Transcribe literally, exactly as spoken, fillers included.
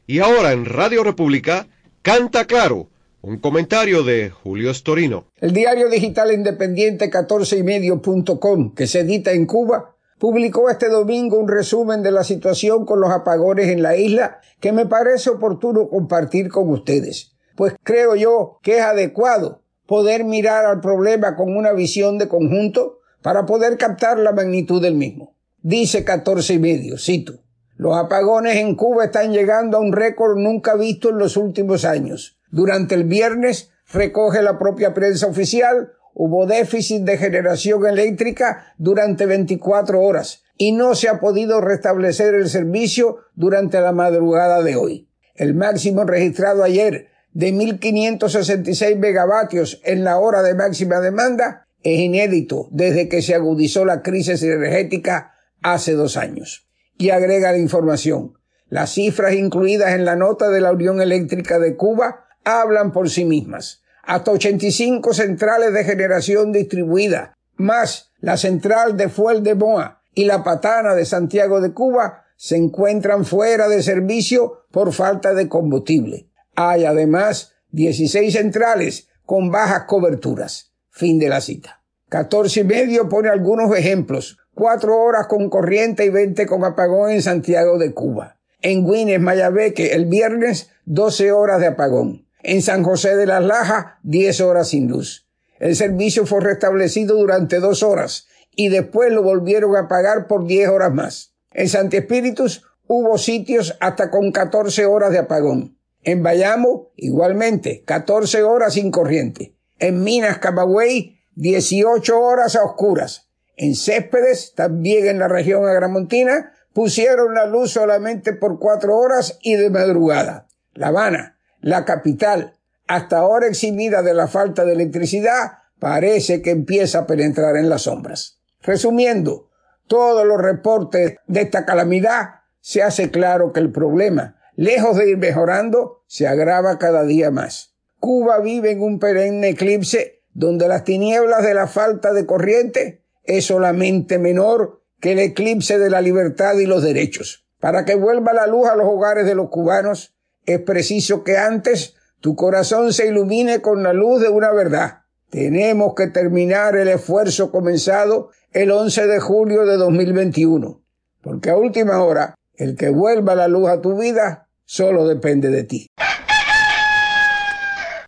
Y ahora en Radio República, Canta Claro, un comentario de Julio Storino. El diario digital independiente catorce y medio punto com, que se edita en Cuba, publicó este domingo un resumen de la situación con los apagones en la isla que me parece oportuno compartir con ustedes, pues creo yo que es adecuado poder mirar al problema con una visión de conjunto para poder captar la magnitud del mismo. Dice catorce y medio, cito: los apagones en Cuba están llegando a un récord nunca visto en los últimos años. Durante el viernes, recoge la propia prensa oficial, hubo déficit de generación eléctrica durante veinticuatro horas y no se ha podido restablecer el servicio durante la madrugada de hoy. El máximo registrado ayer de mil quinientos sesenta y seis megavatios en la hora de máxima demanda es inédito desde que se agudizó la crisis energética hace dos años. Y agrega la información: las cifras incluidas en la nota de la Unión Eléctrica de Cuba hablan por sí mismas. Hasta ochenta y cinco centrales de generación distribuida, más la central de Fuel de Moa y la Patana de Santiago de Cuba, se encuentran fuera de servicio por falta de combustible. Hay además dieciséis centrales con bajas coberturas. Fin de la cita. catorce y medio pone algunos ejemplos. Cuatro horas con corriente y veinte con apagón en Santiago de Cuba. En Güines, Mayabeque, el viernes, doce horas de apagón. En San José de las Lajas, diez horas sin luz. El servicio fue restablecido durante dos horas y después lo volvieron a apagar por diez horas más. En Santi Espíritus hubo sitios hasta con catorce horas de apagón. En Bayamo, igualmente, catorce horas sin corriente. En Minas, Camagüey, dieciocho horas a oscuras. En Céspedes, también en la región agramontina, pusieron la luz solamente por cuatro horas y de madrugada. La Habana, la capital, hasta ahora eximida de la falta de electricidad, parece que empieza a penetrar en las sombras. Resumiendo, todos los reportes de esta calamidad, se hace claro que el problema, lejos de ir mejorando, se agrava cada día más. Cuba vive en un perenne eclipse donde las tinieblas de la falta de corriente es solamente menor que el eclipse de la libertad y los derechos. Para que vuelva la luz a los hogares de los cubanos, es preciso que antes tu corazón se ilumine con la luz de una verdad. Tenemos que terminar el esfuerzo comenzado el once de julio de dos mil veintiuno, porque a última hora, el que vuelva la luz a tu vida solo depende de ti.